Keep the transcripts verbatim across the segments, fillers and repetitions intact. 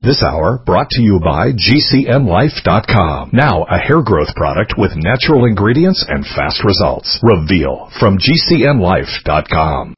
This hour brought to you by G C M Life dot com. Now a hair growth product with natural ingredients and fast results. Reveal from G C M Life dot com.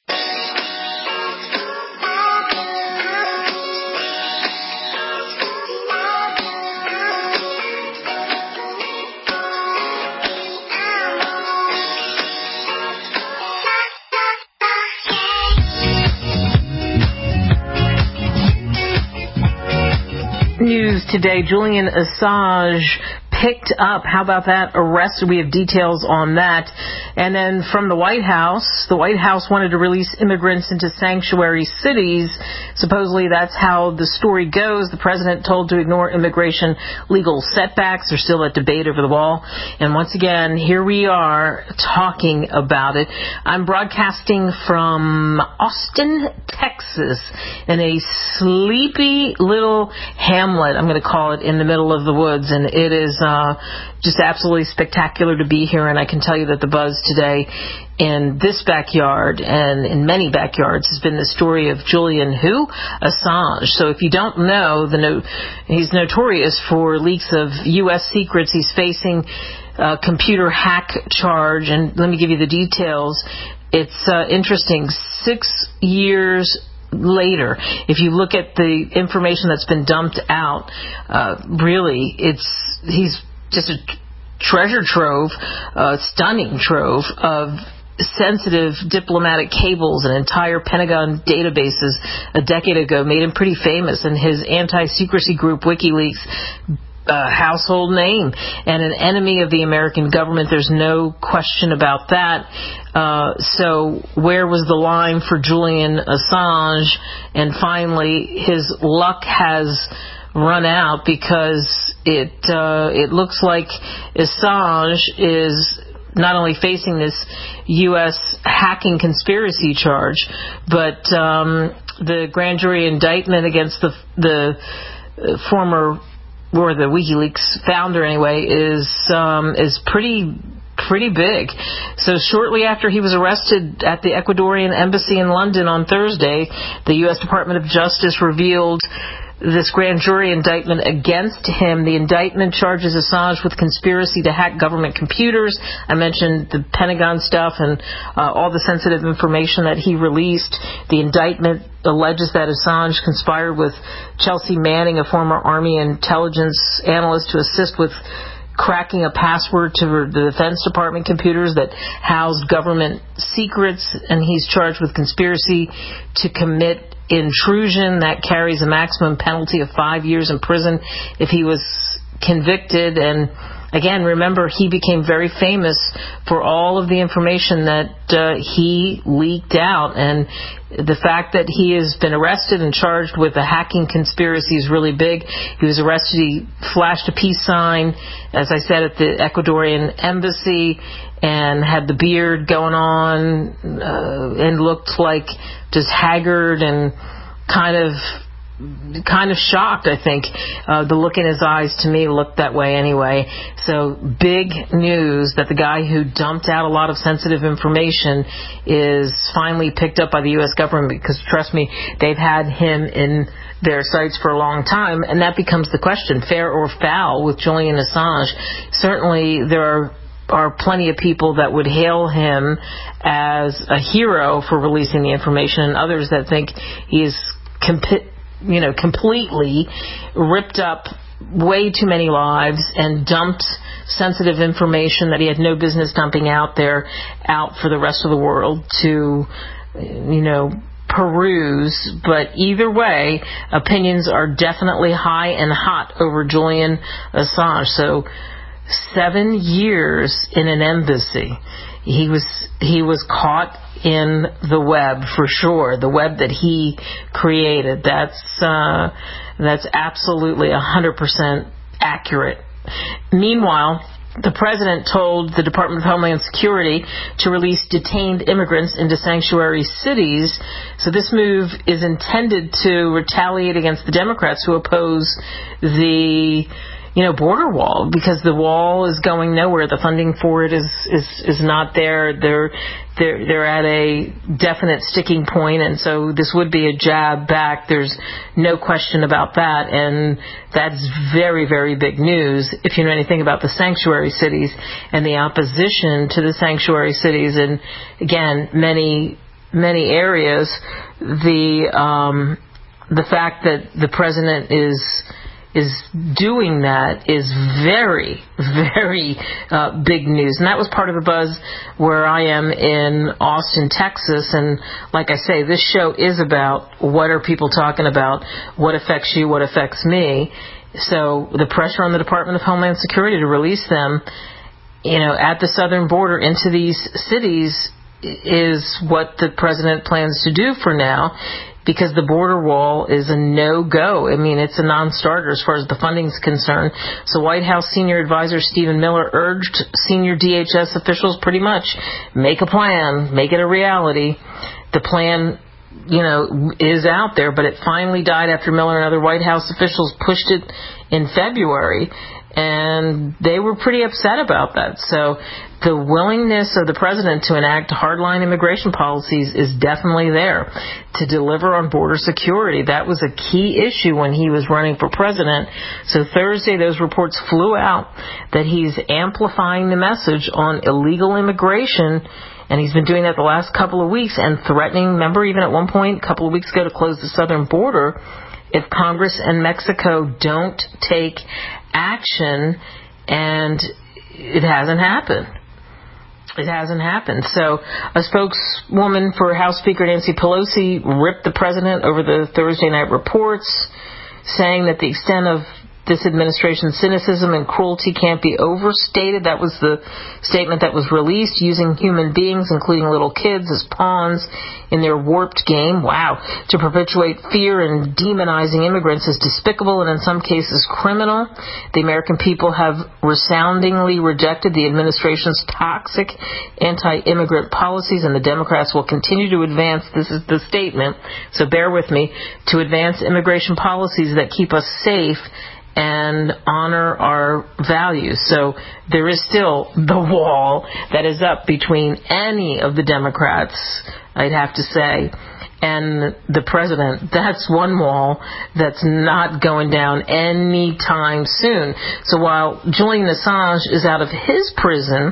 News today, Julian Assange picked up, how about that, arrested. We have details on that. And then from the White House, the White House wanted to release immigrants into sanctuary cities. Supposedly that's how the story goes. The president told to ignore immigration legal setbacks. There's still that debate over the wall. And once again, here we are talking about it. I'm broadcasting from Austin, Texas, in a sleepy little hamlet, I'm going to call it, in the middle of the woods. And it is Uh, just absolutely spectacular to be here, and I can tell you that the buzz today in this backyard and in many backyards has been the story of Julian who? Assange. So if you don't know, the no, he's notorious for leaks of U S secrets. He's facing a computer hack charge, and let me give you the details. It's uh, interesting. Six years later, if you look at the information that's been dumped out, uh, really, it's he's just a treasure trove, a stunning trove of sensitive diplomatic cables and entire Pentagon databases a decade ago made him pretty famous, and his anti-secrecy group, WikiLeaks, Uh, household name and an enemy of the American government. There's no question about that. Uh, so where was the line for Julian Assange? And finally, his luck has run out, because it uh, it looks like Assange is not only facing this U S hacking conspiracy charge, but um, the grand jury indictment against the the former, or the WikiLeaks founder anyway, is um, is pretty pretty big. So shortly after he was arrested at the Ecuadorian embassy in London on Thursday, the U S Department of Justice revealed this grand jury indictment against him. The indictment charges Assange with conspiracy to hack government computers. I mentioned the Pentagon stuff and uh, all the sensitive information that he released. The indictment alleges that Assange conspired with Chelsea Manning, a former Army intelligence analyst, to assist with cracking a password to the Defense Department computers that housed government secrets, and he's charged with conspiracy to commit intrusion. That carries a maximum penalty of five years in prison if he was convicted. And again, remember, he became very famous for all of the information that uh, he leaked out, and the fact that he has been arrested and charged with a hacking conspiracy is really big. He was arrested, he flashed a peace sign, as I said, at the Ecuadorian embassy, and had the beard going on, uh, and looked like just haggard and kind of kind of shocked, I think. Uh, the look in his eyes, to me, looked that way anyway. So big news that the guy who dumped out a lot of sensitive information is finally picked up by the U S government, because, trust me, they've had him in their sights for a long time. And that becomes the question, fair or foul with Julian Assange. Certainly there are are plenty of people that would hail him as a hero for releasing the information, and others that think he is compi- you know, completely ripped up way too many lives and dumped sensitive information that he had no business dumping out there, out for the rest of the world to, you know, peruse. But either way, opinions are definitely high and hot over Julian Assange. So seven years in an embassy. He was he was caught in the web, for sure. The web that he created. That's uh, that's absolutely one hundred percent accurate. Meanwhile, the president told the Department of Homeland Security to release detained immigrants into sanctuary cities. So this move is intended to retaliate against the Democrats who oppose the you know, border wall, because the wall is going nowhere. The funding for it is is, is not there. They're they're they're at a definite sticking point, and so this would be a jab back. There's no question about that, and that's very, very big news if you know anything about the sanctuary cities and the opposition to the sanctuary cities. And again, many many areas, the um, the fact that the president is is doing that is very, very uh, big news. And that was part of the buzz where I am in Austin, Texas. And like I say, this show is about what are people talking about, what affects you, what affects me. So the pressure on the Department of Homeland Security to release them, you know, at the southern border into these cities is what the president plans to do for now, because the border wall is a no-go. I mean, it's a non-starter as far as the funding is concerned. So White House Senior Advisor Stephen Miller urged senior D H S officials pretty much make a plan, make it a reality. The plan, you know, is out there, but it finally died after Miller and other White House officials pushed it in February, and they were pretty upset about that. So the willingness of the president to enact hardline immigration policies is definitely there to deliver on border security. That was a key issue when he was running for president. So Thursday, those reports flew out that he's amplifying the message on illegal immigration, and he's been doing that the last couple of weeks and threatening, remember, even at one point a couple of weeks ago, to close the southern border if Congress and Mexico don't take action, and it hasn't happened. It hasn't happened. So a spokeswoman for House Speaker Nancy Pelosi ripped the president over the Thursday night reports, saying that the extent of this administration's cynicism and cruelty can't be overstated. That was the statement that was released, using human beings, including little kids, as pawns in their warped game. Wow. To perpetuate fear and demonizing immigrants is despicable and in some cases criminal. The American people have resoundingly rejected the administration's toxic anti-immigrant policies, and the Democrats will continue to advance, this is the statement, so bear with me, to advance immigration policies that keep us safe and honor our values. So there is still the wall that is up between any of the Democrats, I'd have to say, and the president. That's one wall that's not going down anytime soon. So while Julian Assange is out of his prison,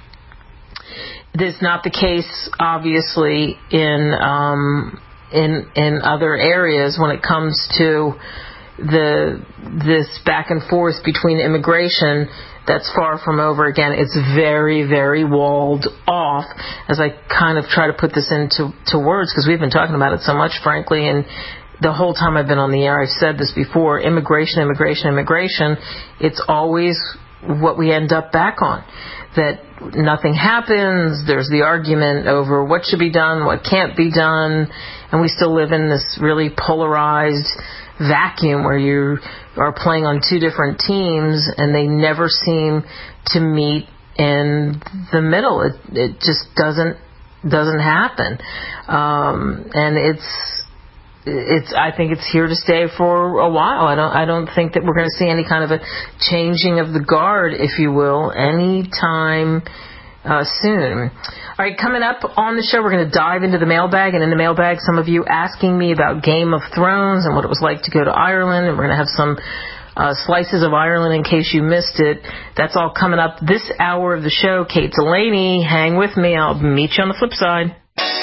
that's not the case, obviously, in um, in in other areas when it comes to the this back and forth between immigration. That's far from over. Again, it's very, very walled off, as I kind of try to put this into to words, because we've been talking about it so much, frankly, and the whole time I've been on the air, I've said this before, immigration, immigration, immigration, it's always what we end up back on. That nothing happens, there's the argument over what should be done, what can't be done, and we still live in this really polarized vacuum where you are playing on two different teams and they never seem to meet in the middle. It it just doesn't doesn't happen, um, and it's it's I think it's here to stay for a while. I don't I don't think that we're going to see any kind of a changing of the guard, if you will, anytime Uh, soon. All right, coming up on the show, we're going to dive into the mailbag, and in the mailbag, some of you asking me about Game of Thrones and what it was like to go to Ireland, and we're going to have some uh, slices of Ireland in case you missed it. That's all coming up this hour of the show. Kate Delaney, hang with me. I'll meet you on the flip side.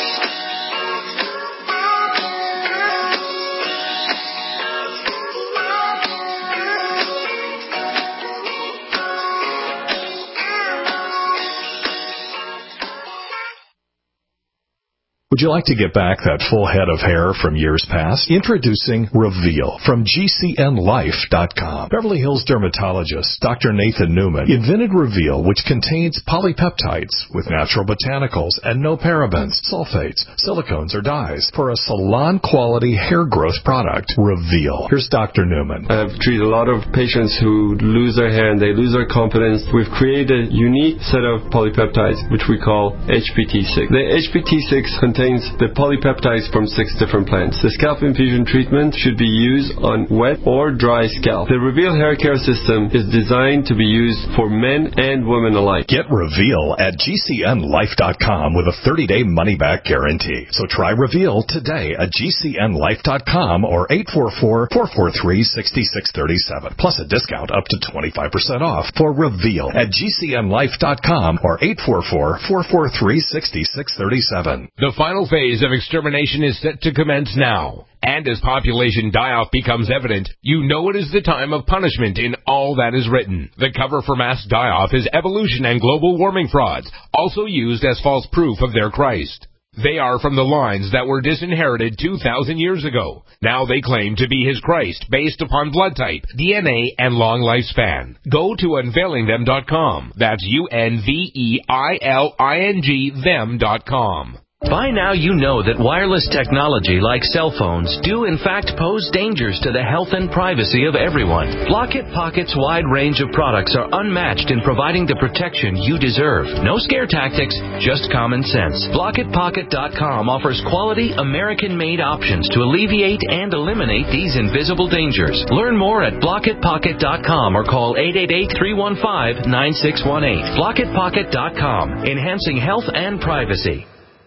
Would you like to get back that full head of hair from years past? Introducing Reveal from G C N life dot com. Beverly Hills dermatologist Doctor Nathan Newman invented Reveal, which contains polypeptides with natural botanicals and no parabens, sulfates, silicones, or dyes for a salon-quality hair growth product. Reveal. Here's Doctor Newman. I've treated a lot of patients who lose their hair and they lose their confidence. We've created a unique set of polypeptides, which we call H P T six. The H P T six contains contains the polypeptides from six different plants. The scalp infusion treatment should be used on wet or dry scalp. The Reveal Hair Care System is designed to be used for men and women alike. Get Reveal at G C N life dot com with a thirty-day money-back guarantee. So try Reveal today at G C N life dot com or eight four four, four four three, six six three seven. Plus a discount up to twenty-five percent off for Reveal at G C N life dot com or eight four four, four four three, six six three seven. The final phase of extermination is set to commence now. And as population die-off becomes evident, you know it is the time of punishment in all that is written. The cover for mass die-off is evolution and global warming frauds, also used as false proof of their Christ. They are from the lines that were disinherited two thousand years ago. Now they claim to be his Christ based upon blood type, D N A, and long lifespan. Go to unveiling them dot com. That's U N V E I L I N G them dot com. By now you know that wireless technology like cell phones do in fact pose dangers to the health and privacy of everyone. Blockit Pocket's wide range of products are unmatched in providing the protection you deserve. No scare tactics, just common sense. Blockit Pocket dot com offers quality American-made options to alleviate and eliminate these invisible dangers. Learn more at Blockit Pocket dot com or call eight eight eight, three one five, nine six one eight. Blockit Pocket dot com, enhancing health and privacy.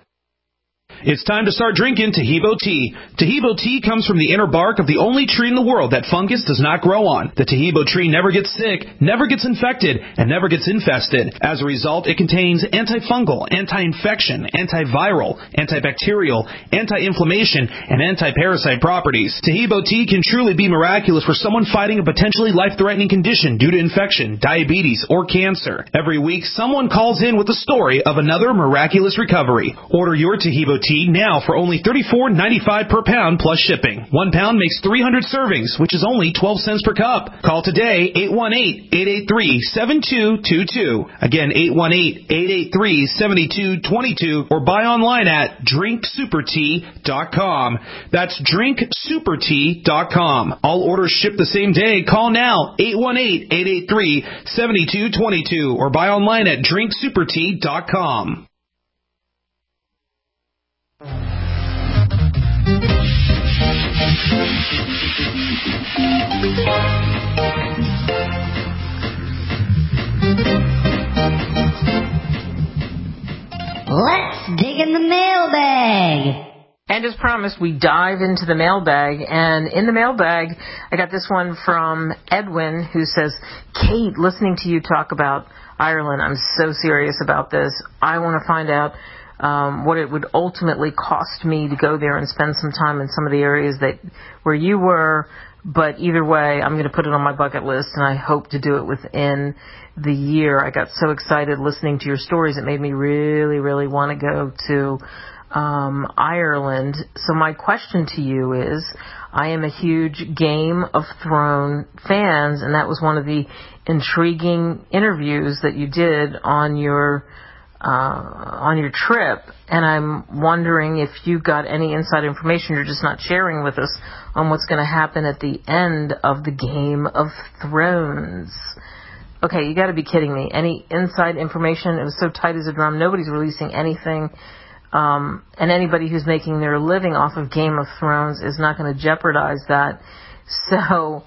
It's time to start drinking Taheebo tea. Taheebo tea comes from the inner bark of the only tree in the world that fungus does not grow on. The Taheebo tree never gets sick, never gets infected, and never gets infested. As a result, it contains antifungal, anti-infection, antiviral, antibacterial, anti-inflammation, and anti-parasite properties. Taheebo tea can truly be miraculous for someone fighting a potentially life-threatening condition due to infection, diabetes, or cancer. Every week, someone calls in with a story of another miraculous recovery. Order your Taheebo tea now for only thirty-four ninety-five per pound plus shipping. One pound makes three hundred servings, which is only twelve cents per cup. Call today, eight one eight, eight eight three, seven two two two. Again, eight one eight, eight eight three, seven two two two, or buy online at drink super tea dot com. That's drink super tea dot com. All orders ship the same day. Call now, eight one eight, eight eight three, seven two two two, or buy online at drink super tea dot com. Let's dig in the mailbag. And as promised, we dive into the mailbag. And in the mailbag, I got this one from Edwin, who says, Kate, listening to you talk about Ireland, I'm so serious about this. I want to find out um, what it would ultimately cost me to go there and spend some time in some of the areas that where you were. But either way, I'm going to put it on my bucket list, and I hope to do it within the year. I got so excited listening to your stories. It made me really, really want to go to um, Ireland. So my question to you is, I am a huge Game of Thrones fan, and that was one of the intriguing interviews that you did on your uh, on your trip. And I'm wondering if you got any inside information you're just not sharing with us on what's going to happen at the end of the Game of Thrones. Okay, you got to be kidding me. Any inside information? It was so tight as a drum. Nobody's releasing anything. Um, and anybody who's making their living off of Game of Thrones is not going to jeopardize that. So,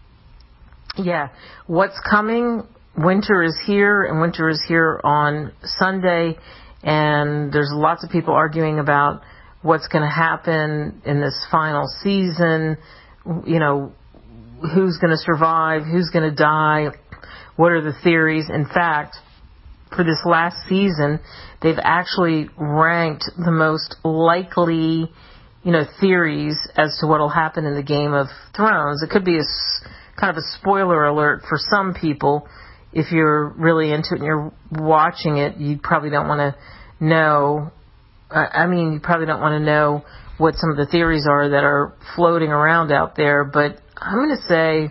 yeah, what's coming? Winter is here, and winter is here on Sunday. And there's lots of people arguing about what's going to happen in this final season. You know, who's going to survive? Who's going to die? What are the theories? In fact, for this last season, they've actually ranked the most likely, you know, theories as to what will happen in the Game of Thrones. It could be a kind of a spoiler alert for some people. If you're really into it and you're watching it, you probably don't want to know. I mean, you probably don't want to know what some of the theories are that are floating around out there. But I'm going to say,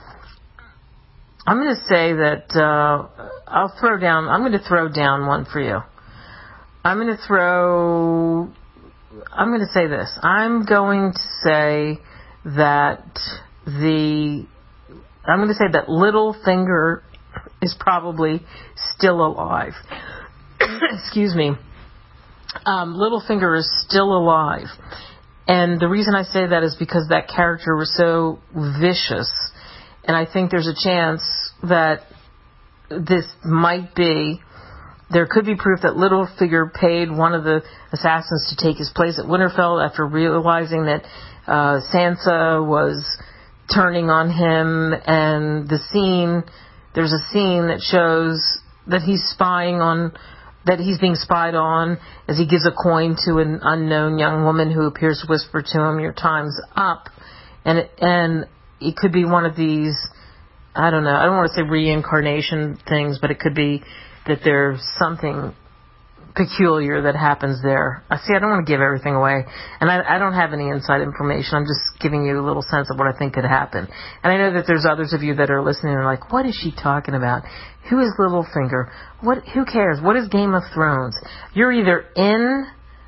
I'm going to say that uh, I'll throw down. I'm going to throw down one for you. I'm going to throw. I'm going to say this. I'm going to say that the. I'm going to say that Littlefinger is probably still alive. Excuse me. um, Littlefinger is still alive. And the reason I say that is because that character was so vicious. And I think there's a chance that this might be, there could be proof that Littlefinger paid one of the assassins to take his place at Winterfell after realizing that uh, Sansa was turning on him. And the scene, there's a scene that shows that he's spying on, that he's being spied on as he gives a coin to an unknown young woman who appears to whisper to him, "Your time's up." And it, and it could be one of these, I don't know, I don't want to say reincarnation things, but it could be that there's something peculiar that happens there. I see, I don't want to give everything away, and I, I don't have any inside information. I'm just giving you a little sense of what I think could happen. And I know that there's others of you that are listening and are like, what is she talking about? Who is Littlefinger? What? Who cares? What is Game of Thrones? You're either in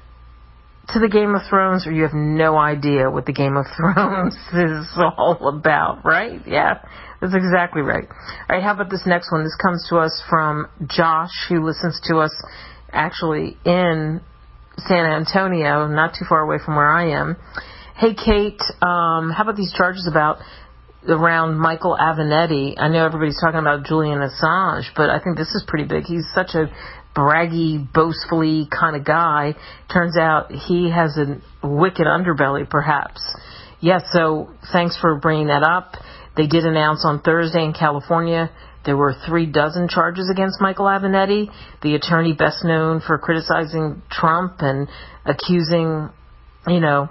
to the Game of Thrones or you have no idea what the Game of Thrones is all about, right? Yeah, that's exactly right. All right, how about this next one? This comes to us from Josh, who listens to us actually in San Antonio, not too far away from where I am. Hey, Kate, um, how about these charges about around Michael Avenatti? I know everybody's talking about Julian Assange, but I think this is pretty big. He's such a braggy, boastfully kind of guy. Turns out he has a wicked underbelly, perhaps. Yes, yeah, so thanks for bringing that up. They did announce on Thursday in California there were three dozen charges against Michael Avenatti, the attorney best known for criticizing Trump and accusing, you know,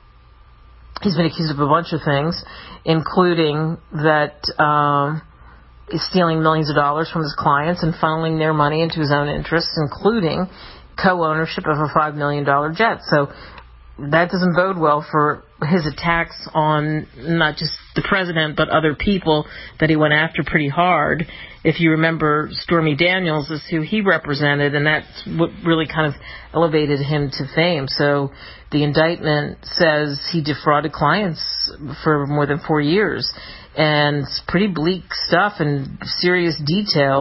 he's been accused of a bunch of things, including that um, he's stealing millions of dollars from his clients and funneling their money into his own interests, including co-ownership of a five million dollars jet. So that doesn't bode well for his attacks on not just the president, but other people that he went after pretty hard. If you remember, Stormy Daniels is who he represented, and that's what really kind of elevated him to fame. So the indictment says he defrauded clients for more than four years. And it's pretty bleak stuff and serious details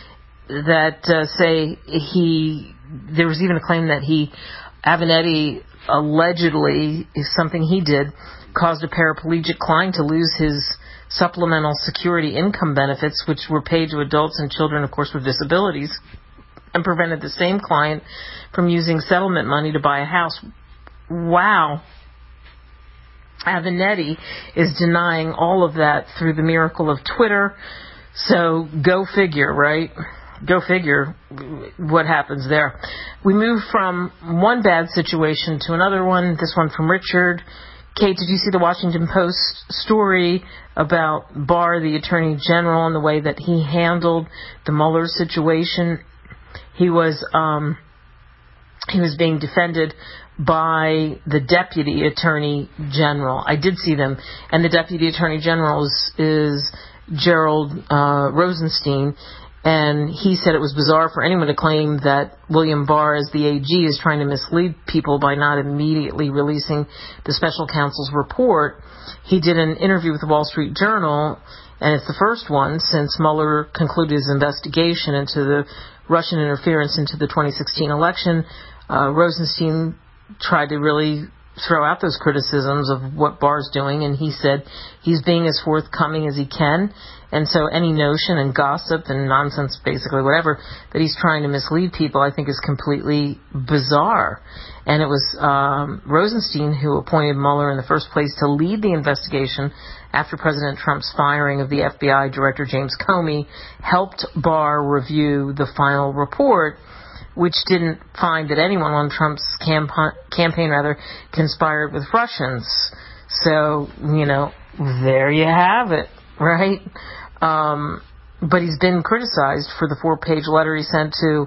that uh, say he, there was even a claim that he, Avenatti, allegedly, is something he did, caused a paraplegic client to lose his supplemental security income benefits, which were paid to adults and children, of course, with disabilities, and prevented the same client from using settlement money to buy a house. Wow. Avenatti is denying all of that through the miracle of Twitter. So go figure, right? Go figure what happens there. We move from one bad situation to another one. This one from Richard. Kate, did you see the Washington Post story about Barr, the Attorney General, and the way that he handled the Mueller situation? He was um, he was being defended by the Deputy Attorney General. I did see them, and the Deputy Attorney General is, is Gerald uh, Rosenstein. And he said it was bizarre for anyone to claim that William Barr, as the A G, is trying to mislead people by not immediately releasing the special counsel's report. He did an interview with the Wall Street Journal, and it's the first one since Mueller concluded his investigation into the Russian interference into the twenty sixteen election. Uh, Rosenstein tried to really throw out those criticisms of what Barr's doing, and he said he's being as forthcoming as he can. And so any notion and gossip and nonsense, basically, whatever, that he's trying to mislead people, I think is completely bizarre. And it was um, Rosenstein who appointed Mueller in the first place to lead the investigation after President Trump's firing of the F B I Director James Comey helped Barr review the final report, which didn't find that anyone on Trump's camp- campaign rather conspired with Russians. So, you know, there you have it, right? Um, but he's been criticized for the four-page letter he sent to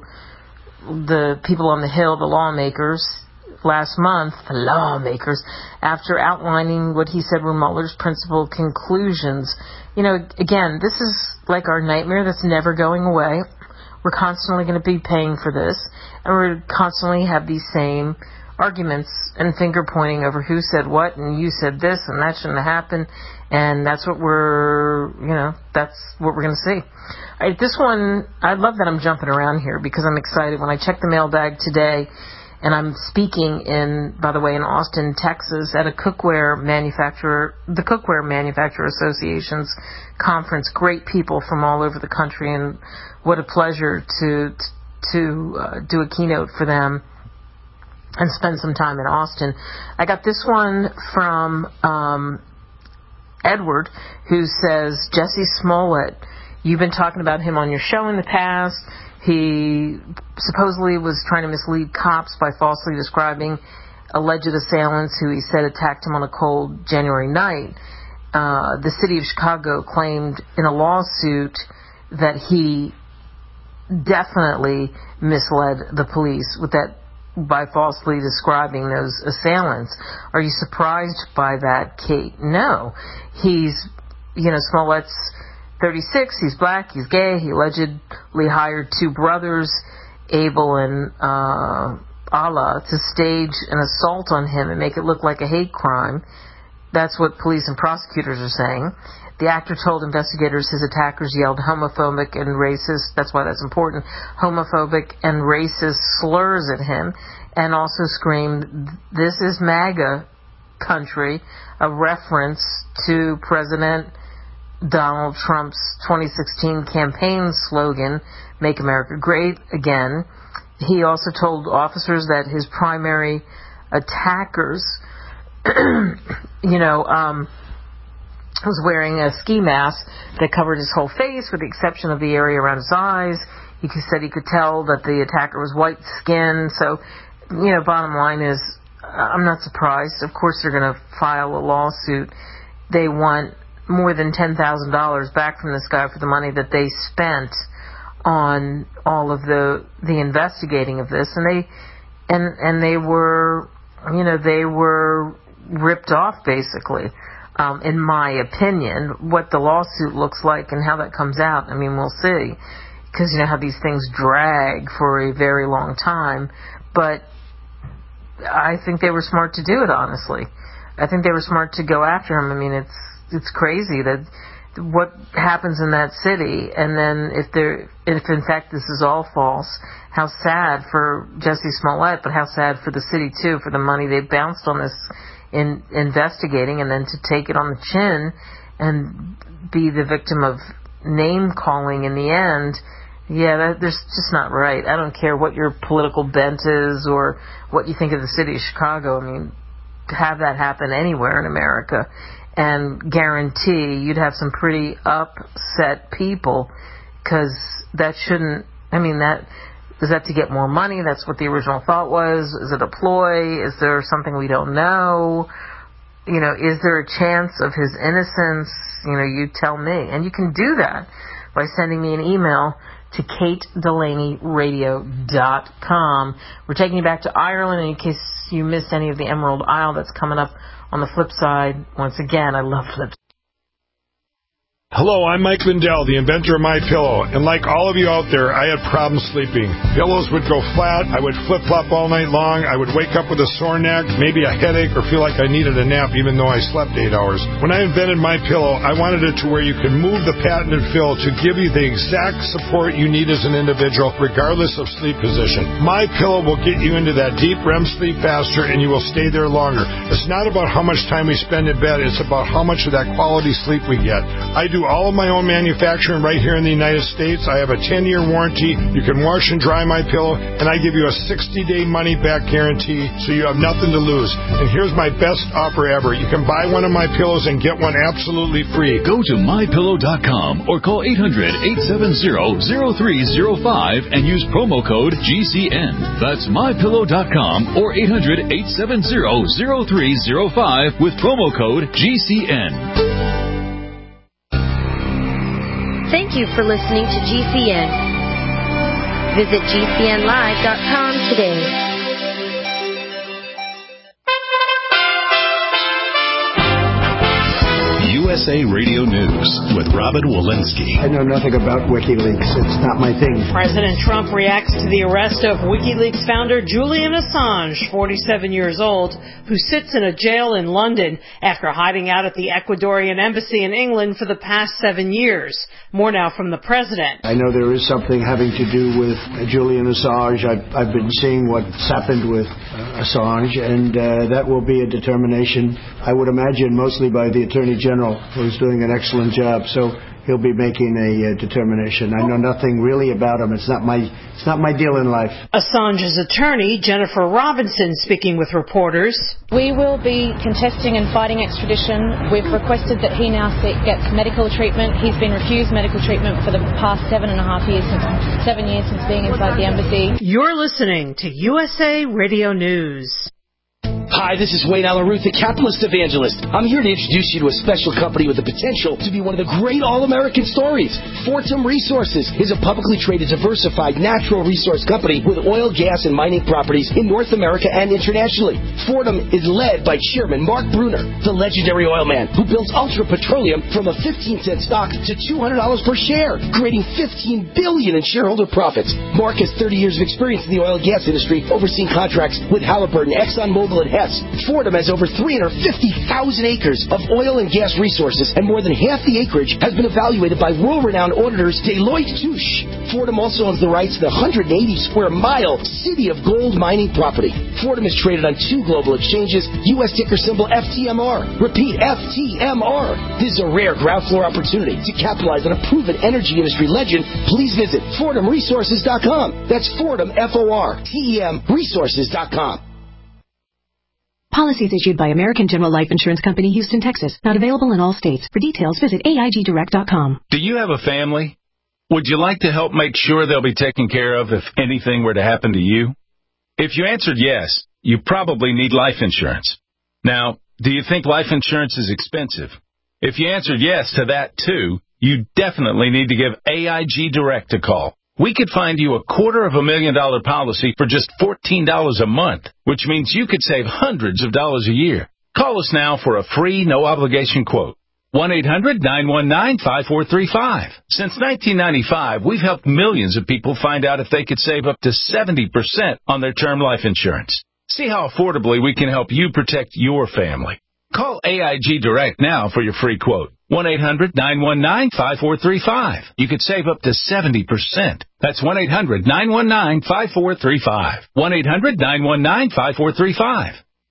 the people on the Hill, the lawmakers, last month, the lawmakers, after outlining what he said were Mueller's principal conclusions. You know, again, this is like our nightmare that's never going away. We're constantly going to be paying for this, and we're constantly have these same arguments and finger pointing over who said what, and you said this, and that shouldn't have happened, and that's what we're, you know, that's what we're going to see. All right, this one, I love that I'm jumping around here because I'm excited. When I checked the mailbag today, And I'm speaking in, by the way, in Austin, Texas, at a cookware manufacturer, the Cookware Manufacturer Association's conference. Great people from all over the country, and what a pleasure to to uh, do a keynote for them and spend some time in Austin. I got this one from um, Edward, who says, Jesse Smollett, you've been talking about him on your show in the past. He supposedly was trying to mislead cops by falsely describing alleged assailants who he said attacked him on a cold January night. Uh, the city of Chicago claimed in a lawsuit that he definitely misled the police with that by falsely describing those assailants. Are you surprised by that, Kate? No. He's, you know, Smollett's thirty-six, he's black, he's gay, he allegedly hired two brothers, Abel and uh, Allah, to stage an assault on him and make it look like a hate crime. That's what police and prosecutors are saying. The actor told investigators his attackers yelled homophobic and racist, that's why that's important, homophobic and racist slurs at him, and also screamed, "This is MAGA country," a reference to President Donald Trump's twenty sixteen campaign slogan, "Make America Great Again." He also told officers that his primary attackers, you know, um, was wearing a ski mask that covered his whole face with the exception of the area around his eyes. He said he could tell that the attacker was white-skinned. So, you know, bottom line is, I'm not surprised. Of course they're going to file a lawsuit. They want more than ten thousand dollars back from this guy for the money that they spent on all of the the investigating of this, and they and and they were, you know, they were ripped off basically. Um, in my opinion, what the lawsuit looks like and how that comes out, I mean, we'll see, because you know how these things drag for a very long time. But I think they were smart to do it. Honestly, I think they were smart to go after him. I mean, it's it's crazy that what happens in that city, and then if there, if in fact this is all false, how sad for Jesse Smollett, but how sad for the city too, for the money they bounced on this in investigating, and then to take it on the chin and be the victim of name calling in the end. Yeah, that, that's just not right. I don't care what your political bent is or what you think of the city of Chicago. I mean, to have that happen anywhere in America, and guarantee you'd have some pretty upset people, because that shouldn't, I mean, that, is that to get more money? That's what the original thought was. Is it a ploy? Is there something we don't know? You know, is there a chance of his innocence? You know, you tell me. And you can do that by sending me an email to kate delaney radio dot com. We're taking you back to Ireland in case you missed any of the Emerald Isle. That's coming up on the flip side. Once again, I love flip. Hello, I'm Mike Lindell, the inventor of MyPillow, and like all of you out there, I had problems sleeping. Pillows would go flat, I would flip-flop all night long, I would wake up with a sore neck, maybe a headache, or feel like I needed a nap even though I slept eight hours. When I invented MyPillow, I wanted it to where you could move the patented fill to give you the exact support you need as an individual, regardless of sleep position. MyPillow will get you into that deep R E M sleep faster, and you will stay there longer. It's not about how much time we spend in bed, it's about how much of that quality sleep we get. I do all of my own manufacturing right here in the United States. I have a ten-year warranty. You can wash and dry my pillow, and I give you a sixty-day money-back guarantee, so you have nothing to lose. And here's my best offer ever. You can buy one of my pillows and get one absolutely free. Go to my pillow dot com or call eight hundred, eight seven zero, zero three zero five and use promo code G C N. That's my pillow dot com or eight hundred, eight seven zero, zero three zero five with promo code G C N. Thank you for listening to G C N. Visit G C N live dot com today. U S A Radio News with Robin Walensky. I know nothing about WikiLeaks. It's not my thing. President Trump reacts to the arrest of WikiLeaks founder Julian Assange, forty-seven years old, who sits in a jail in London after hiding out at the Ecuadorian embassy in England for the past seven years. More now from the president. I know there is something having to do with Julian Assange. I've, I've been seeing what's happened with uh, Assange, and uh, that will be a determination, I would imagine, mostly by the Attorney General, who's doing an excellent job. So he'll be making a uh, determination. I know nothing really about him. It's not my it's not my deal in life. Assange's attorney, Jennifer Robinson, speaking with reporters. We will be contesting and fighting extradition. We've requested that he now gets medical treatment. He's been refused medical treatment for the past seven and a half years, since seven years since being inside the embassy. You're listening to U S A Radio News. Hi, this is Wayne Allen Ruth, the Capitalist Evangelist. I'm here to introduce you to a special company with the potential to be one of the great all-American stories. Fortum Resources is a publicly traded, diversified natural resource company with oil, gas, and mining properties in North America and internationally. Fortum is led by Chairman Mark Bruner, the legendary oil man who built Ultra Petroleum from a fifteen cent stock to two hundred dollars per share, creating fifteen billion dollars in shareholder profits. Mark has thirty years of experience in the oil and gas industry, overseeing contracts with Halliburton, ExxonMobil, and Hess. Fortum has over three hundred fifty thousand acres of oil and gas resources, and more than half the acreage has been evaluated by world-renowned auditors Deloitte Touche. Fortum also owns the rights to the one hundred eighty square mile City of Gold mining property. Fortum is traded on two global exchanges, U S ticker symbol F T M R. Repeat, F T M R. This is a rare ground floor opportunity to capitalize on a proven energy industry legend. Please visit Fortum Resources dot com. That's Fortum, F O R T E M, Resources dot com. Policies issued by American General Life Insurance Company, Houston, Texas. Not available in all states. For details, visit A I G direct dot com. Do you have a family? Would you like to help make sure they'll be taken care of if anything were to happen to you? If you answered yes, you probably need life insurance. Now, do you think life insurance is expensive? If you answered yes to that too, you definitely need to give A I G Direct a call. We could find you a quarter of a million dollar policy for just fourteen dollars a month, which means you could save hundreds of dollars a year. Call us now for a free, no-obligation quote. one eight hundred nine one nine five four three five. Since nineteen ninety-five, we've helped millions of people find out if they could save up to seventy percent on their term life insurance. See how affordably we can help you protect your family. Call A I G Direct now for your free quote. one eight hundred nine one nine five four three five. You could save up to seventy percent. That's one eight hundred nine one nine five four three five. one eight hundred nine one nine five four three five.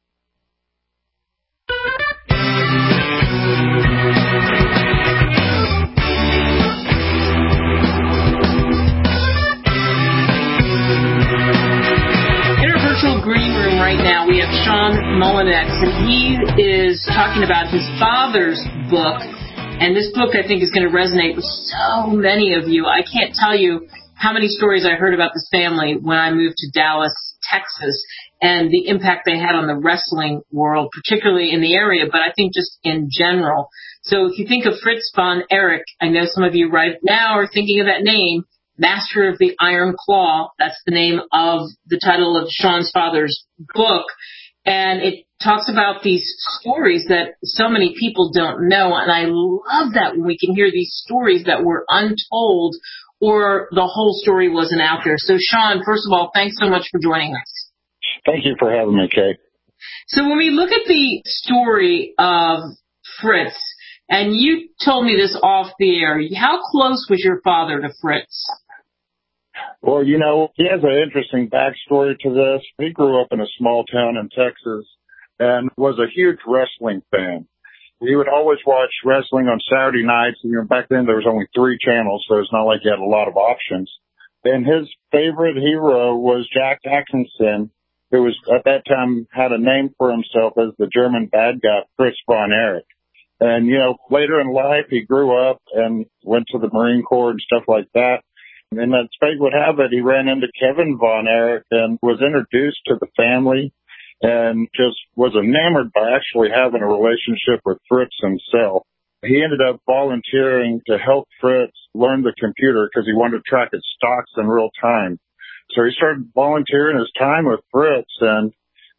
Green room right now, we have Sean Mullinax, and he is talking about his father's book, and this book I think is going to resonate with so many of you. I can't tell you how many stories I heard about this family when I moved to Dallas, Texas, and the impact they had on the wrestling world, particularly in the area, but I think just in general. So if you think of Fritz von Erich, I know some of you right now are thinking of that name, Master of the Iron Claw. That's the name of the title of Sean's father's book. And it talks about these stories that so many people don't know. And I love that when we can hear these stories that were untold or the whole story wasn't out there. So, Sean, first of all, thanks so much for joining us. Thank you for having me, Kate. So when we look at the story of Fritz, and you told me this off the air, how close was your father to Fritz? Well, you know, he has an interesting backstory to this. He grew up in a small town in Texas and was a huge wrestling fan. He would always watch wrestling on Saturday nights. You know, back then there was only three channels, so it's not like he had a lot of options. And his favorite hero was Jack Atkinson, who was at that time had a name for himself as the German bad guy, Fritz von Erich. And, you know, later in life, he grew up and went to the Marine Corps and stuff like that. And as fate would have it, he ran into Kevin von Erich and was introduced to the family and just was enamored by actually having a relationship with Fritz himself. He ended up volunteering to help Fritz learn the computer because he wanted to track his stocks in real time. So he started volunteering his time with Fritz, and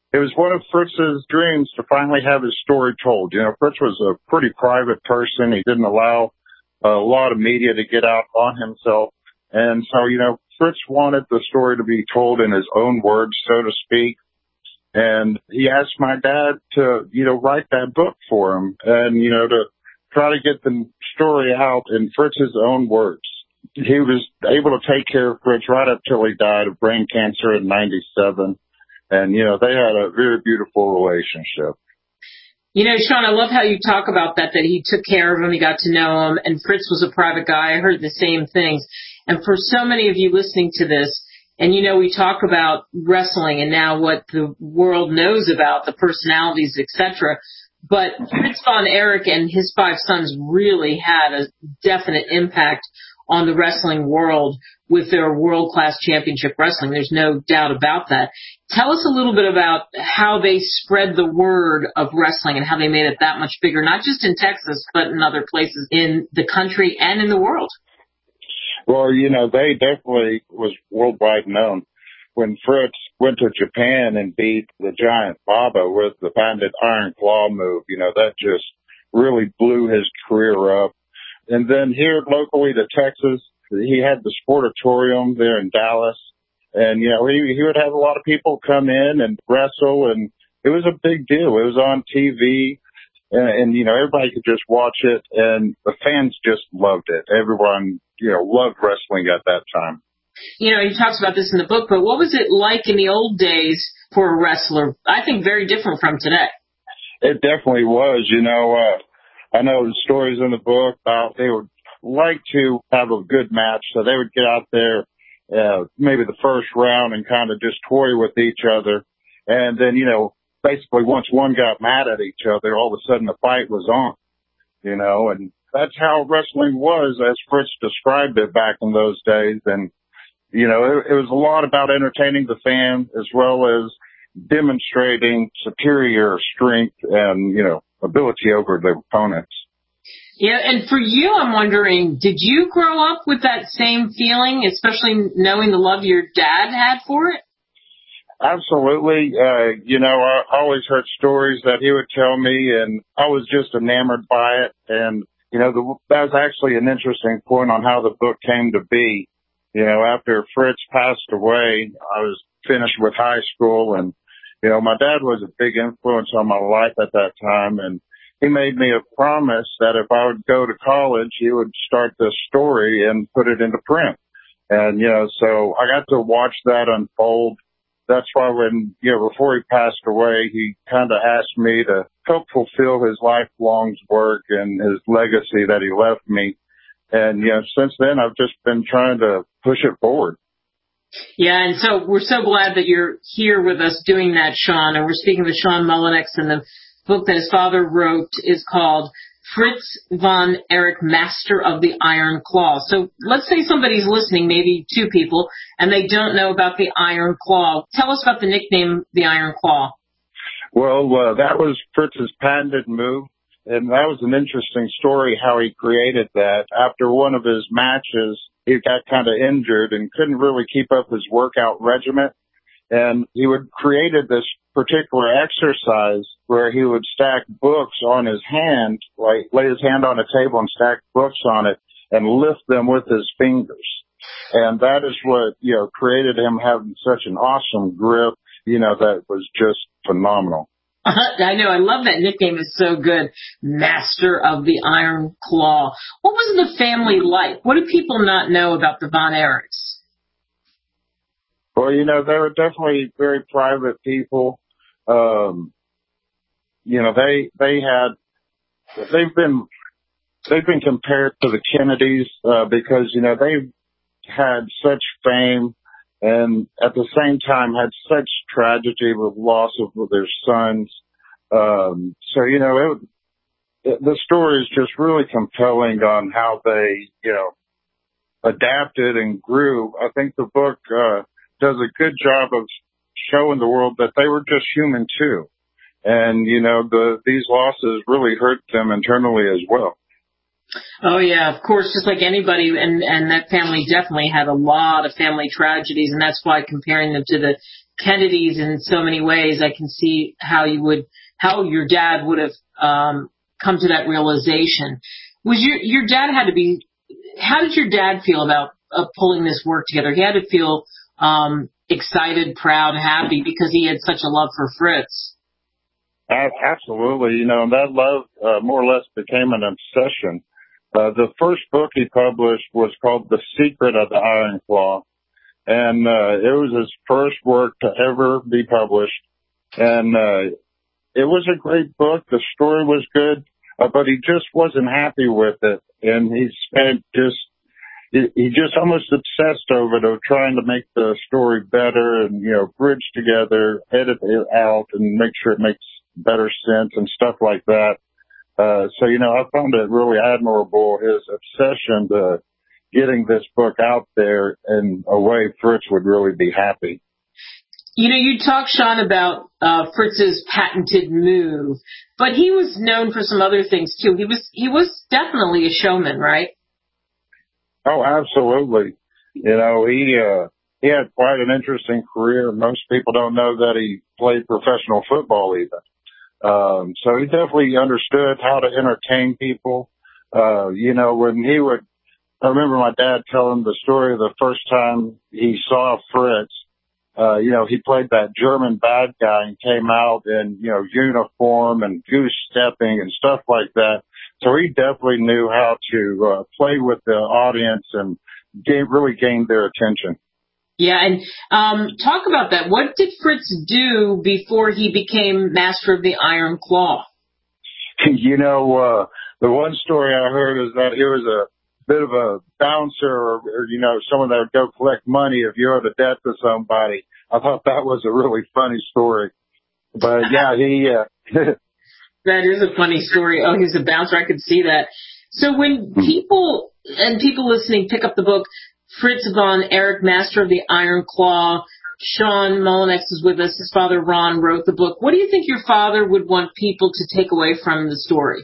it was one of Fritz's dreams to finally have his story told. You know, Fritz was a pretty private person. He didn't allow a lot of media to get out on himself. And so, you know, Fritz wanted the story to be told in his own words, so to speak. And he asked my dad to, you know, write that book for him and, you know, to try to get the story out in Fritz's own words. He was able to take care of Fritz right up till he died of brain cancer in ninety-seven. And, you know, they had a very beautiful relationship. You know, Sean, I love how you talk about that, that he took care of him, he got to know him, and Fritz was a private guy. I heard the same things. And for so many of you listening to this, and, you know, we talk about wrestling and now what the world knows about the personalities, et cetera. But Fritz von Erich and his five sons really had a definite impact on the wrestling world with their world-class championship wrestling. There's no doubt about that. Tell us a little bit about how they spread the word of wrestling and how they made it that much bigger, not just in Texas, but in other places in the country and in the world. Well, you know, they definitely was worldwide known. When Fritz went to Japan and beat the Giant Baba with the banded Iron Claw move, you know, that just really blew his career up. And then here locally to Texas, he had the Sportatorium there in Dallas. And, you know, he, he would have a lot of people come in and wrestle, and it was a big deal. It was on T V, and, and you know, everybody could just watch it, and the fans just loved it. Everyone, you know, loved wrestling at that time. You know, he talks about this in the book, but what was it like in the old days for a wrestler? I think very different from today. It definitely was. You know, uh, I know the stories in the book about they would like to have a good match, so they would get out there uh, maybe the first round and kind of just toy with each other. And then, you know, basically once one got mad at each other, all of a sudden the fight was on, you know, and that's how wrestling was as Fritz described it back in those days. And, you know, it, it was a lot about entertaining the fan as well as demonstrating superior strength and, you know, ability over the opponents. Yeah, and for you, I'm wondering, did you grow up with that same feeling, especially knowing the love your dad had for it? Absolutely. Uh, you know, I always heard stories that he would tell me, and I was just enamored by it. And, you know, the, that was actually an interesting point on how the book came to be. You know, after Fritz passed away, I was finished with high school, and, you know, my dad was a big influence on my life at that time, and he made me a promise that if I would go to college, he would start this story and put it into print. And, you know, so I got to watch that unfold. That's why when, you know, before he passed away, he kind of asked me to help fulfill his lifelong work and his legacy that he left me. And, you know, since then, I've just been trying to push it forward. Yeah, and so we're so glad that you're here with us doing that, Sean. And we're speaking with Sean Mullinex, and the book that his father wrote is called Fritz von Erich, Master of the Iron Claw. So let's say somebody's listening, maybe two people, and they don't know about the Iron Claw. Tell us about the nickname, the Iron Claw. Well, uh, that was Fritz's patented move, and that was an interesting story how he created that. After one of his matches, he got kind of injured and couldn't really keep up his workout regimen, and he would created this particular exercise where he would stack books on his hand, like lay his hand on a table and stack books on it and lift them with his fingers. And that is what, you know, created him having such an awesome grip, you know, that was just phenomenal. I know. I love that nickname. It's so good. Master of the Iron Claw. What was the family like? What do people not know about the Von Erichs? Well, you know, they were definitely very private people. Um, you know, they, they had, they've been, they've been compared to the Kennedys, uh, because, you know, they've had such fame and at the same time had such tragedy with loss of their sons. Um, so, you know, it, it, the story is just really compelling on how they, you know, adapted and grew. I think the book, uh, does a good job of showing the world that they were just human too. And, you know, the, these losses really hurt them internally as well. Oh, yeah, of course, just like anybody, and, and that family definitely had a lot of family tragedies, and that's why comparing them to the Kennedys in so many ways. I can see how you would, how your dad would have um, come to that realization. Was your your dad had to be? How did your dad feel about uh, pulling this work together? He had to feel um, excited, proud, happy because he had such a love for Fritz. Absolutely, you know, that love uh, more or less became an obsession. Uh, the first book he published was called The Secret of the Iron Claw, and uh, it was his first work to ever be published. And uh, it was a great book. The story was good, uh, but he just wasn't happy with it, and he spent just he, he just almost obsessed over it, of trying to make the story better and, you know, bridge together, edit it out, and make sure it makes better sense and stuff like that. Uh, so, you know, I found it really admirable, his obsession to getting this book out there in a way Fritz would really be happy. You know, you talked, Sean, about uh, Fritz's patented move, but he was known for some other things too. He was he was definitely a showman, right? Oh, absolutely. You know, he uh, he had quite an interesting career. Most people don't know that he played professional football even. Um, so he definitely understood how to entertain people. Uh, you know, when he would, I remember my dad telling the story of the first time he saw Fritz. Uh, you know, he played that German bad guy and came out in, you know, uniform and goose stepping and stuff like that. So he definitely knew how to uh, play with the audience and gain, really gain their attention. Yeah, and um, talk about that. What did Fritz do before he became master of the Iron Claw? You know, uh, the one story I heard is that he was a bit of a bouncer, or, or you know, someone that would go collect money if you owed a debt to somebody. I thought that was a really funny story. But yeah, he. Uh, that is a funny story. Oh, he's a bouncer. I could see that. So when people and people listening pick up the book, Fritz von Erich, Master of the Iron Claw, Sean Mullinex is with us. His father, Ron, wrote the book. What do you think your father would want people to take away from the story?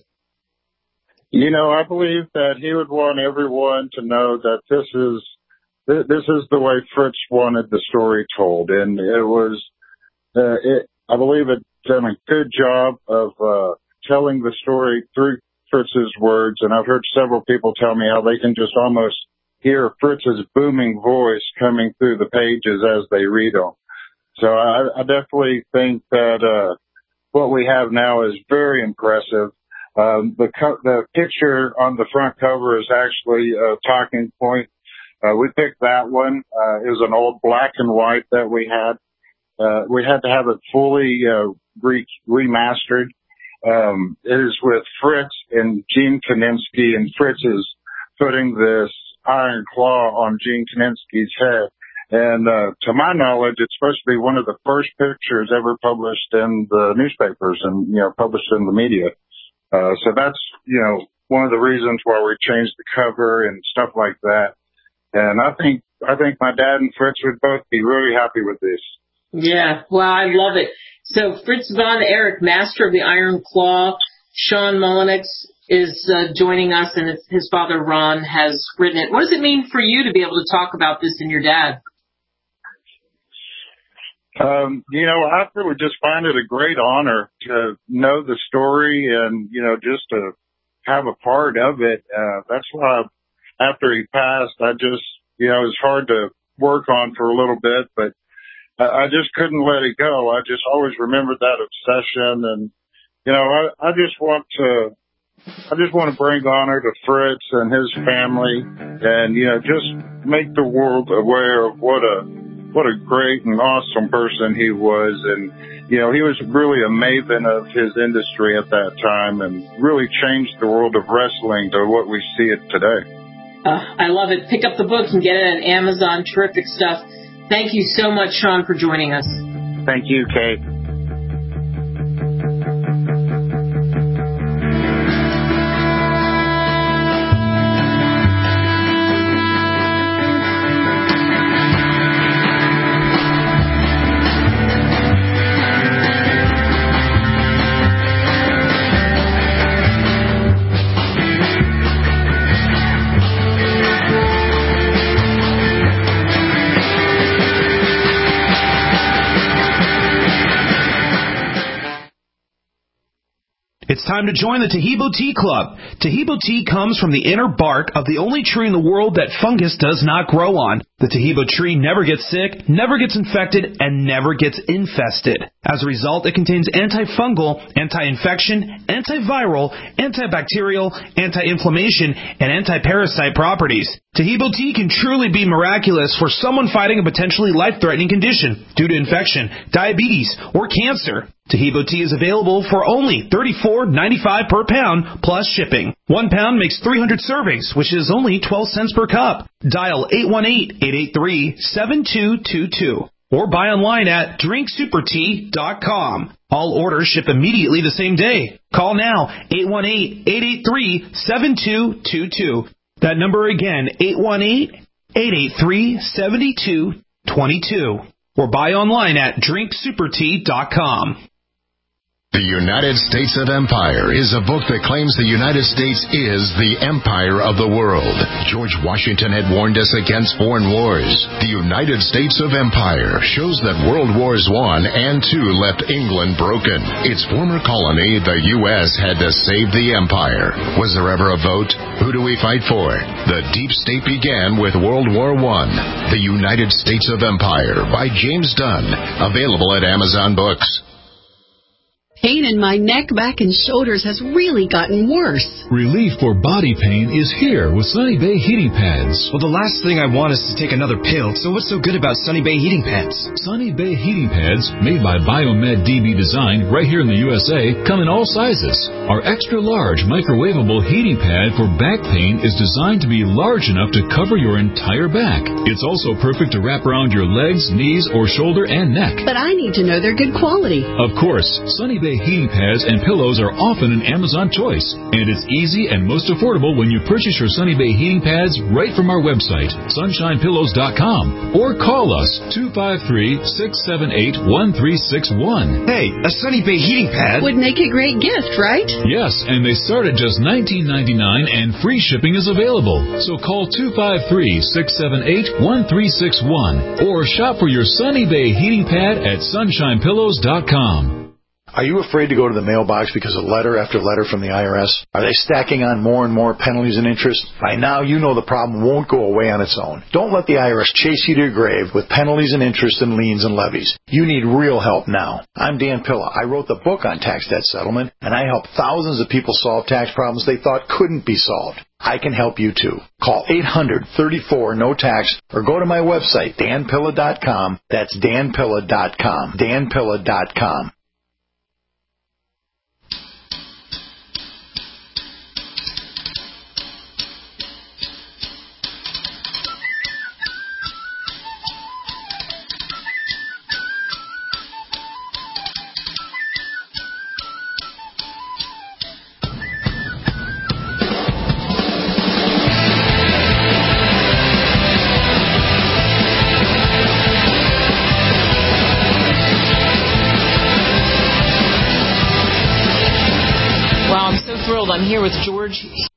You know, I believe that he would want everyone to know that this is this is the way Fritz wanted the story told, and it was. Uh, it, I believe it done a good job of uh, telling the story through Fritz's words, and I've heard several people tell me how they can just almost hear Fritz's booming voice coming through the pages as they read them. So I, I definitely think that uh, what we have now is very impressive. Um, the, co- the picture on the front cover is actually a talking point. Uh, we picked that one. Uh, it was an old black and white that we had. Uh, we had to have it fully uh, re- remastered. Um, it is with Fritz and Gene Kaninsky, and Fritz is putting this iron claw on Gene Kaninsky's head. And uh, to my knowledge, it's supposed to be one of the first pictures ever published in the newspapers and, you know, published in the media. Uh, so that's, you know, one of the reasons why we changed the cover and stuff like that. And I think, I think my dad and Fritz would both be really happy with this. Yeah, well, I love it. So Fritz von Erich, Master of the Iron Claw, Sean Mullinex is uh, joining us, and his father, Ron, has written it. What does it mean for you to be able to talk about this and your dad? Um, you know, I really just find it a great honor to know the story and, you know, just to have a part of it. Uh, that's why after he passed, I just, you know, it was hard to work on for a little bit, but I, I just couldn't let it go. I just always remembered that obsession. And, you know, I, I just want to, I just want to bring honor to Fritz and his family and, you know, just make the world aware of what a, what a great and awesome person he was. And, you know, he was really a maven of his industry at that time and really changed the world of wrestling to what we see it today. Uh, I love it. Pick up the book and get it on Amazon. Terrific stuff. Thank you so much, Sean, for joining us. Thank you, Kate. time to join the Taheebo Tea Club. Taheebo tea comes from the inner bark of the only tree in the world that fungus does not grow on. The Taheebo tree never gets sick, never gets infected, and never gets infested. As a result, it contains antifungal, anti-infection, antiviral, antibacterial, anti-inflammation, and anti-parasite properties. Taheebo tea can truly be miraculous for someone fighting a potentially life-threatening condition due to infection, diabetes, or cancer. Taheebo tea is available for only thirty-four ninety-five per pound plus shipping. One pound makes three hundred servings, which is only twelve cents per cup. Dial eight one eight, eight eight three, seven two two two or buy online at drink super tea dot com. All orders ship immediately the same day. Call now, eight one eight, eight eight three, seven two two two. That number again, eight one eight, eight eight three, seven two two two. Or buy online at drink super tea dot com. The United States of Empire is a book that claims the United States is the empire of the world. George Washington had warned us against foreign wars. The United States of Empire shows that World Wars One and Two left England broken. Its former colony, the U S, had to save the empire. Was there ever a vote? Who do we fight for? The deep state began with World War One. The United States of Empire by James Dunn. Available at Amazon Books. Pain in my neck, back, and shoulders has really gotten worse. Relief for body pain is here with Sunny Bay Heating Pads. Well, the last thing I want is to take another pill, so what's so good about Sunny Bay Heating Pads? Sunny Bay Heating Pads, made by Biomed D B Design right here in the U S A, come in all sizes. Our extra-large microwavable heating pad for back pain is designed to be large enough to cover your entire back. It's also perfect to wrap around your legs, knees, or shoulder and neck. But I need to know they're good quality. Of course, Sunny Bay Heating Pads and pillows are often an Amazon choice, and it's easy and most affordable when you purchase your Sunny Bay Heating Pads right from our website, sunshine pillows dot com, or call us two five three, six seven eight, one three six one. Hey, a Sunny Bay Heating Pad would make a great gift, right? Yes, and they start at just nineteen ninety-nine and free shipping is available. So call two five three, six seven eight, one three six one or shop for your Sunny Bay Heating Pad at sunshine pillows dot com. Are you afraid to go to the mailbox because of letter after letter from the I R S? Are they stacking on more and more penalties and interest? By now, you know the problem won't go away on its own. Don't let the I R S chase you to your grave with penalties and interest and liens and levies. You need real help now. I'm Dan Pilla. I wrote the book on tax debt settlement, and I help thousands of people solve tax problems they thought couldn't be solved. I can help you too. Call eight hundred, thirty-four, no tax or go to my website, dan pilla dot com. That's dan pilla dot com. dan pilla dot com. I'm here with George.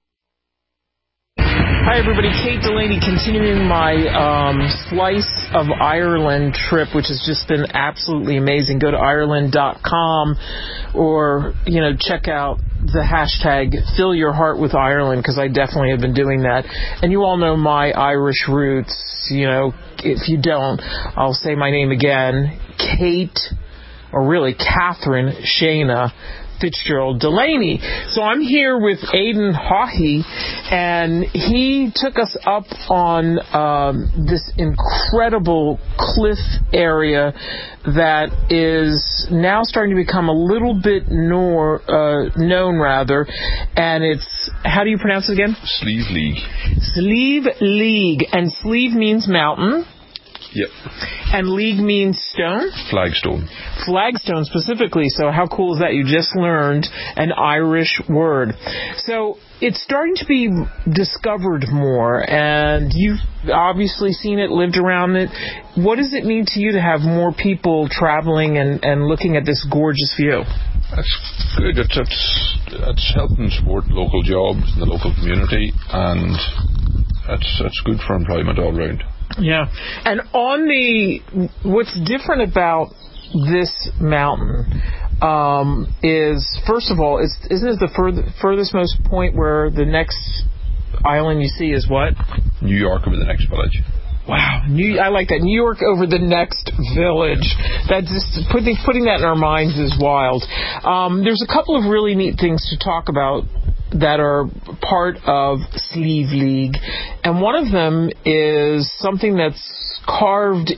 Hi, everybody. Kate Delaney, continuing my um, Slice of Ireland trip, which has just been absolutely amazing. Go to Ireland dot com or, you know, check out the hashtag Fill Your Heart with Ireland, because I definitely have been doing that. And you all know my Irish roots. You know, if you don't, I'll say my name again. Kate, or really Catherine Shana Fitzgerald Delaney. So I'm here with Aidan Haughey, and he took us up on um, this incredible cliff area that is now starting to become a little bit nor, uh, known, rather, and it's, how do you pronounce it again? Slieve League. Slieve League, and Slieve means mountain. Yep. And league means stone? Flagstone. Flagstone specifically. So how cool is that? You just learned an Irish word. So it's starting to be discovered more, and you've obviously seen it, lived around it. What does it mean to you to have more people traveling and, and looking at this gorgeous view? That's good. It's, it's, it's helping support local jobs in the local community, and that's, that's good for employment all round. Yeah. And on the, what's different about this mountain um, is, first of all, is, isn't it the further, furthest most point where the next island you see is what? New York over the next village. Wow, New, I like that. New York over the next village. That just putting putting that in our minds is wild. Um, there's a couple of really neat things to talk about that are part of Slieve League, and one of them is something that's carved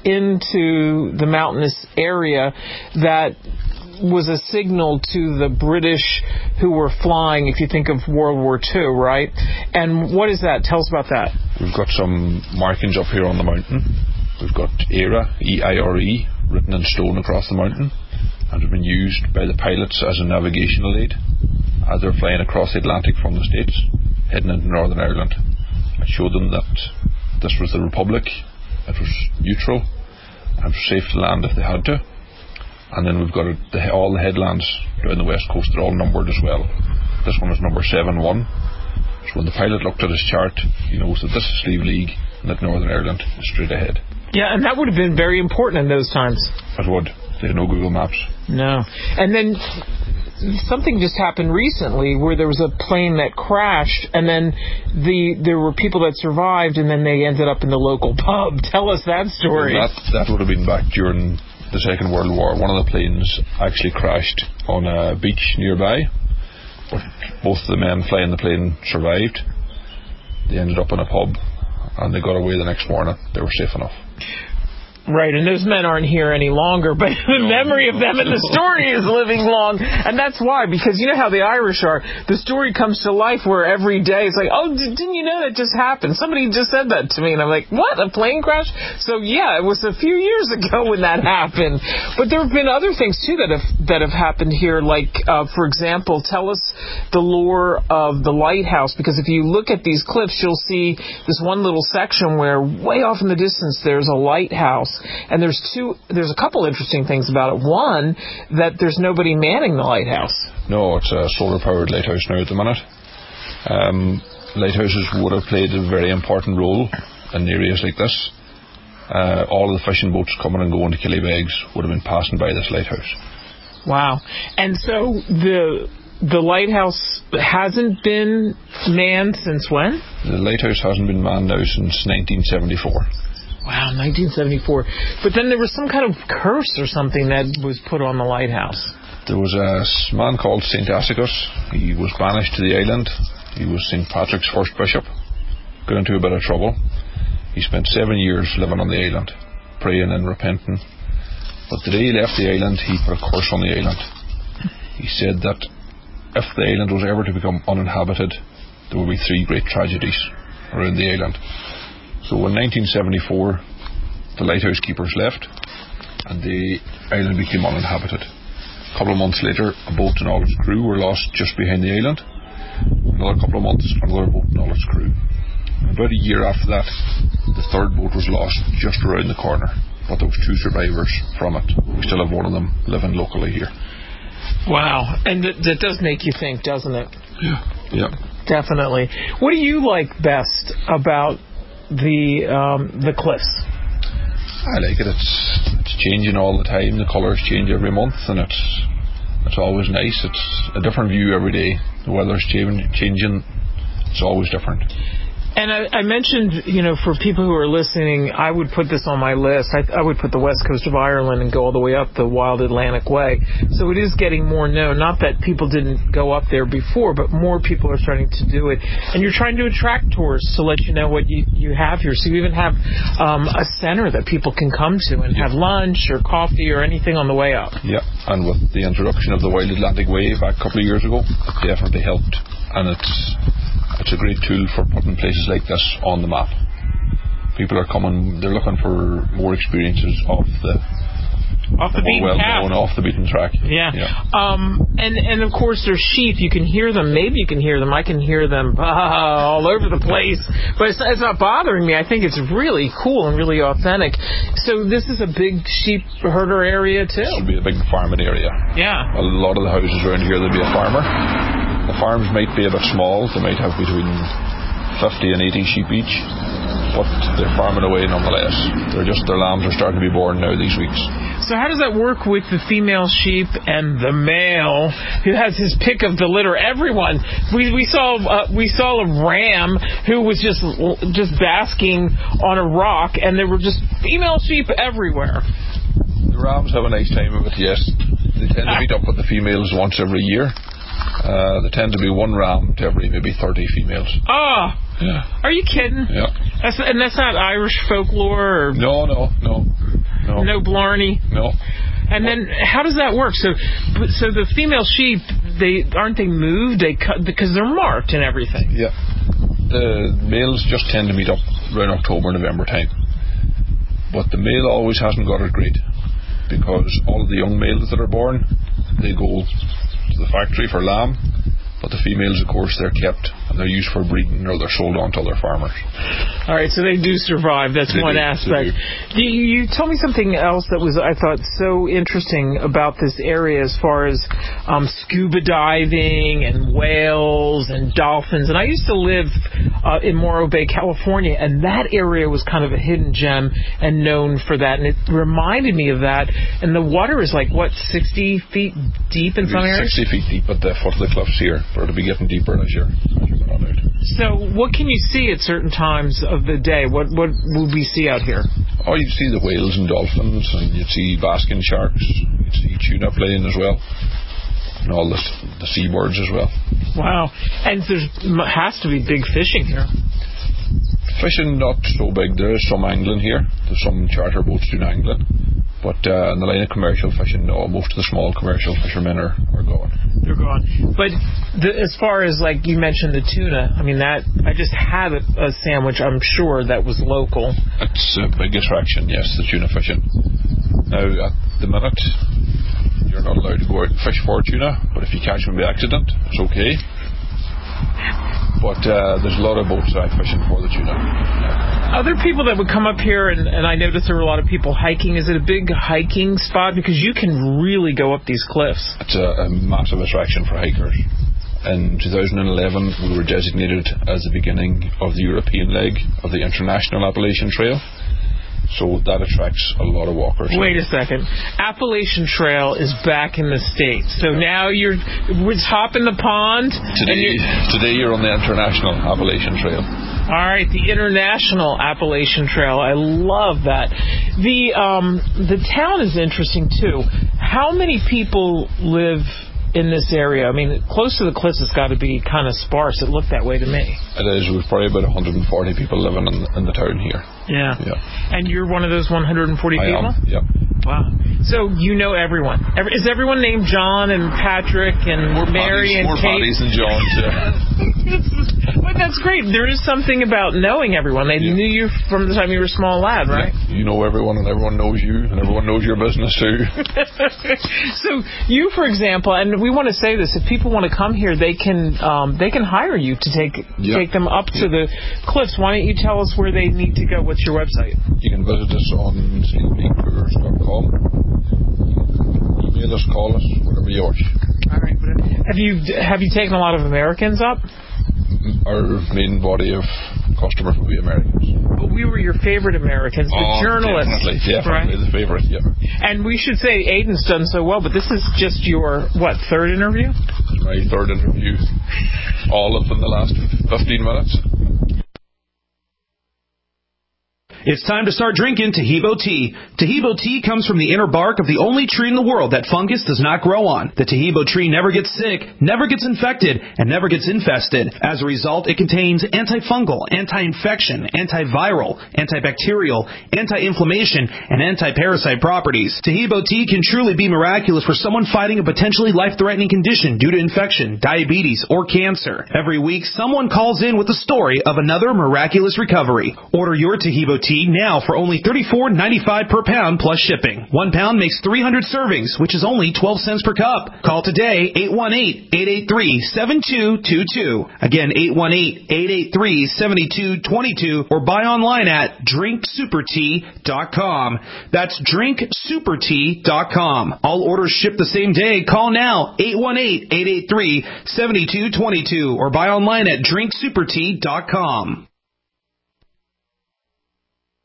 into the mountainous area that was a signal to the British who were flying, if you think of World War Two, right? And what is that? Tell us about that. We've got some markings up here on the mountain. We've got EIRE, E I R E, written in stone across the mountain, and has been used by the pilots as a navigational aid as they're flying across the Atlantic from the States, heading into Northern Ireland. It showed them that this was the Republic, it was neutral, and it was safe to land if they had to. And then we've got a, the, all the headlands down the west coast, they're all numbered as well. This one is number seven one. So when the pilot looked at his chart, he knows that this is Slieve League and that Northern Ireland is straight ahead. Yeah, and that would have been very important in those times. It would. They had no Google Maps. No. And then something just happened recently where there was a plane that crashed, and then the there were people that survived, and then they ended up in the local pub. Tell us that story. Well, that, that would have been back during the Second World War. One of the planes actually crashed on a beach nearby, but both the men flying the plane survived. They ended up in a pub and they got away the next morning. They were safe enough. Right, and those men aren't here any longer, but the memory of them in the story is living long. And that's why, because you know how the Irish are. The story comes to life where every day it's like, oh, didn't you know that just happened? Somebody just said that to me, and I'm like, what, a plane crash? So, yeah, it was a few years ago when that happened. But there have been other things, too, that have that have happened here, like, uh, for example, tell us the lore of the lighthouse, because if you look at these cliffs, you'll see this one little section where way off in the distance there's a lighthouse. And there's two. There's a couple interesting things about it. One, that there's nobody manning the lighthouse. No, it's a solar-powered lighthouse now at the minute. Um, lighthouses would have played a very important role in areas like this. Uh, all of the fishing boats coming and going to Killybegs would have been passing by this lighthouse. Wow. And so the the lighthouse hasn't been manned since when? The lighthouse hasn't been manned now since nineteen seventy-four. Wow, nineteen seventy-four. But then there was some kind of curse or something that was put on the lighthouse. There was a man called Saint Asicus. He was banished to the island. He was Saint Patrick's first bishop. Got into a bit of trouble. He spent seven years living on the island, praying and repenting. But the day he left the island, he put a curse on the island. He said that if the island was ever to become uninhabited, there would be three great tragedies around the island. So in nineteen seventy-four, the lighthouse keepers left and the island became uninhabited. A couple of months later, a boat and all its crew were lost just behind the island. Another couple of months, another boat and all its crew. About a year after that, the third boat was lost just around the corner, but there was two survivors from it. We still have one of them living locally here. Wow, and that, that does make you think, doesn't it? Yeah, yeah. Definitely. What do you like best about the um, the cliffs? I like it. It's it's changing all the time. The colours change every month, and it's it's always nice. It's a different view every day. The weather's changing. Changing. It's always different. And I, I mentioned, you know, for people who are listening, I would put this on my list. I, I would put the west coast of Ireland and go all the way up the Wild Atlantic Way. So it is getting more known. Not that people didn't go up there before, but more people are starting to do it. And you're trying to attract tourists to let you know what you, you have here. So you even have um, a center that people can come to and have lunch or coffee or anything on the way up. Yeah, and with the introduction of the Wild Atlantic Way back a couple of years ago, it definitely helped. And it's... It's a great tool for putting places like this on the map. People are coming, they're looking for more experiences off the off the beaten well path. known, off the beaten track. Yeah. yeah. Um, and, and of course there's sheep. You can hear them. Maybe you can hear them. I can hear them ah, all over the place. But it's, it's not bothering me. I think it's really cool and really authentic. So this is a big sheep herder area too? This would be a big farming area. Yeah. A lot of the houses around here, there'd be a farmer. The farms might be a bit small. They might have between fifty and eighty sheep each, but they're farming away nonetheless. They're just, their lambs are starting to be born now these weeks. So how does that work with the female sheep and the male who has his pick of the litter? Everyone, we we saw uh, we saw a ram who was just just basking on a rock, and there were just female sheep everywhere. The rams have a nice time of it, yes. They tend to meet up with the females once every year. Uh, there tend to be one ram to every maybe thirty females. Oh, yeah. Are you kidding? Yeah. That's, and that's not Irish folklore? Or no, no, no. No, no Blarney? No. And then how does that work? So so the female sheep, they aren't they moved? They cut because they're marked and everything. Yeah. The males just tend to meet up around October, November time. But the male always hasn't got it great, because all of the young males that are born, they go to the factory for lamb, but the females, of course, they're kept and they're used for breeding, or they're sold on to other farmers. All right, so they do survive. That's they one do, aspect. You, you told me something else that was, I thought, so interesting about this area as far as um, scuba diving and whales and dolphins. And I used to live uh, in Morro Bay, California, and that area was kind of a hidden gem and known for that. And it reminded me of that. And the water is like, what, sixty feet deep in some areas? sixty feet deep at the foot of the cliffs here. But it'll be getting deeper as you're, as you're going on out. So what can you see at certain times of the day? What what will we see out here? Oh, you'd see the whales and dolphins, and you'd see basking sharks. You'd see tuna playing as well, and all the, the seabirds as well. Wow. And there has to be big fishing here. Fishing, not so big. There is some angling here. There's some charter boats doing angling. But uh, in the line of commercial fishing, no, most of the small commercial fishermen are, are gone. They're gone. But the, as far as, like, you mentioned the tuna, I mean, that I just had a, a sandwich, I'm sure, that was local. It's a big attraction, yes, the tuna fishing. Now, at the minute, you're not allowed to go out and fish for tuna, but if you catch them by accident, it's okay. But uh, there's a lot of boats out fishing for the tuna. Yeah. Other people that would come up here, and, and I noticed there were a lot of people hiking. Is it a big hiking spot? Because you can really go up these cliffs. It's a, a massive attraction for hikers. In two thousand eleven, we were designated as the beginning of the European leg of the International Appalachian Trail. So that attracts a lot of walkers. Wait a second. Appalachian Trail is back in the States. So now you're we're hopping the pond. Today, you're, today you're on the International Appalachian Trail. All right, the International Appalachian Trail. I love that. The um, the town is interesting too. How many people live in this area? I mean, close to the cliffs has got to be kind of sparse. It looked that way to me. It is. We've probably about one hundred forty people living in, in the town here. Yeah. Yeah. And you're one of those one hundred forty I people? am, yep. Wow. So you know everyone. Every, is everyone named John and Patrick and more Mary bodies, and more Kate? More bodies than Johns, yeah. But that's great. There is something about knowing everyone. They yeah. knew you from the time you were a small lad, right? Yeah. You know everyone, and everyone knows you, and everyone knows your business too. So you, for example, and we want to say this: if people want to come here, they can um, they can hire you to take yeah. take them up yeah. to the cliffs. Why don't you tell us where they need to go? What's your website? You can visit us on Saint Pete Cougars dot com. Email us, call us, whatever you wish. All right. Have you have you taken a lot of Americans up? Our main body of customers will be Americans. But we were your favorite Americans, the oh, journalists. Definitely, definitely right? the favorite, yeah. And we should say Aiden's done so well, but this is just your, what, third interview? My third interview. All of them in the last fifteen minutes. It's time to start drinking Taheebo tea. Taheebo tea comes from the inner bark of the only tree in the world that fungus does not grow on. The Taheebo tree never gets sick, never gets infected, and never gets infested. As a result, it contains antifungal, anti-infection, antiviral, antibacterial, anti-inflammation, and anti-parasite properties. Taheebo tea can truly be miraculous for someone fighting a potentially life-threatening condition due to infection, diabetes, or cancer. Every week, someone calls in with a story of another miraculous recovery. Order your Taheebo tea now for only thirty-four ninety-five per pound plus shipping. One pound makes three hundred servings, which is only twelve cents per cup. Call today, eight one eight, eight eight three, seven two two two. Again, eight one eight, eight eight three, seven two two two, or buy online at drink super tea dot com. That's drink super tea dot com. All orders ship the same day. Call now, eight one eight, eight eight three, seven two two two, or buy online at drink super tea dot com.